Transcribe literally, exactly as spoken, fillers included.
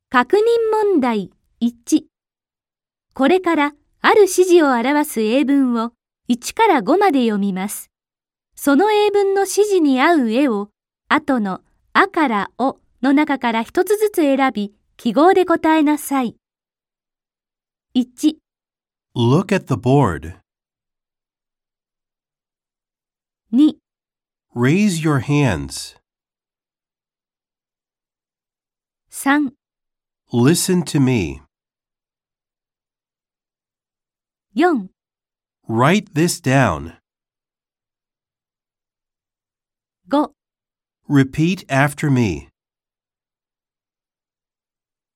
確認問題いち。これからある指示を表す英文をいちからごまで読みます。その英文の指示に合う絵を後のあからおの中から一つずつ選び、記号で答えなさい。いち、 Look at the board. に、 Raise your hands. さん、 Listen to me. よん、 Write this down. ご、 Repeat after me.